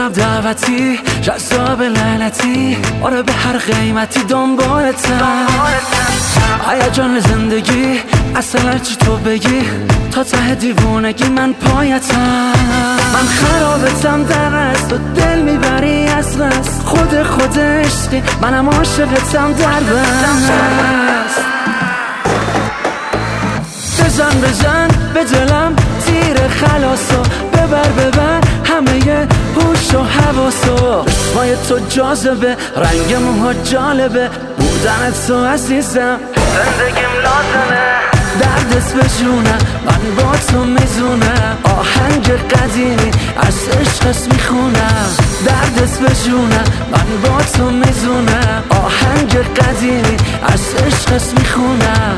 دلم دعوتی جذاب لعنتی، آره به هر قیمتی دنبالتم. هیجان زندگی اصلا چی تو بگی، تا ته دیوونگی من پایتم. من خرابتم در از تو دل میبری از بس، خود عشقی منم عاشقتم در بس. بزن به دلم تیر خلاصو، ببر همه هوش و حواسو. چشمای تو جاذبه، رنگ موها جالبه، بودنت تو عزیزم زندگیم لازمه. دردت به جونم من با تو میزونم، آهنگ قدیمی از عشقت میخونم. دردت به جونم من با تو میزونم، آهنگ قدیمی از عشقت میخونم.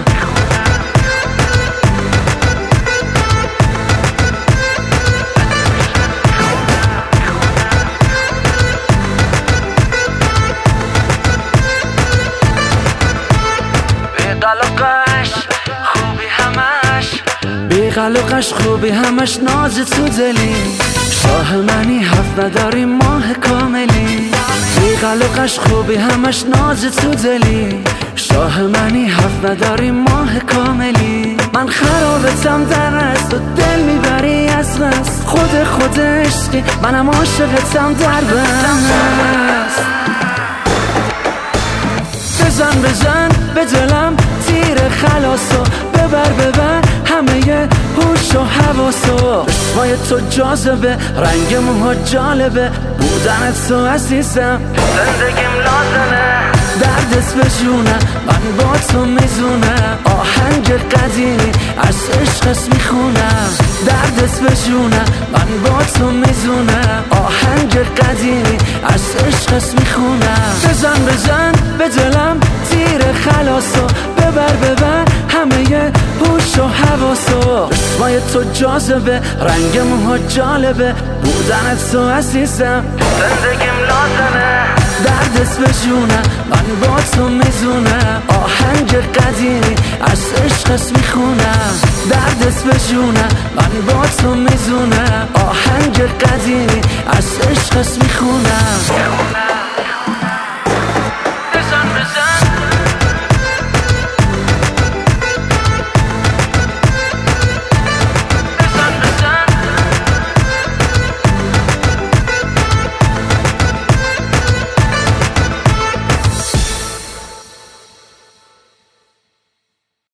بیقلقش خوبی همش ناز تو دلی، شاه منی حرف نداری ماه کاملی. بیقلقش خوبی همش ناز تو دلی، شاه منی حرف نداری ماه کاملی. من خرابتم در از تو دل میبری از بس، خود عشقی منم عاشقتم در بس. بزن به دلم تیر خلاصو، ببر همه هوش و حواسو. چشمای تو جاذبه، رنگ موها جالبه، بودنت تو عزیزم زندگیم لازمه. دردت به جونم من با تو میزونم، آهنگ قدیمی از عشقت میخونم. دردت به جونم من با تو میزونم، آهنگ قدیمی از عشقت میخونم. بزن به دلم تیر خلاصو، ببر همه هوش و حواسو. چشمای تو جاذبه، رنگ موها جالبه، بودنت تو عزیزم زندگیم لازمه. دردت به جونم من با تو میزونم، آهنگ قدیمی از عشقت میخونم. دردت به جونم من با تو میزونم، آهنگ قدیمی از عشقت میخونم.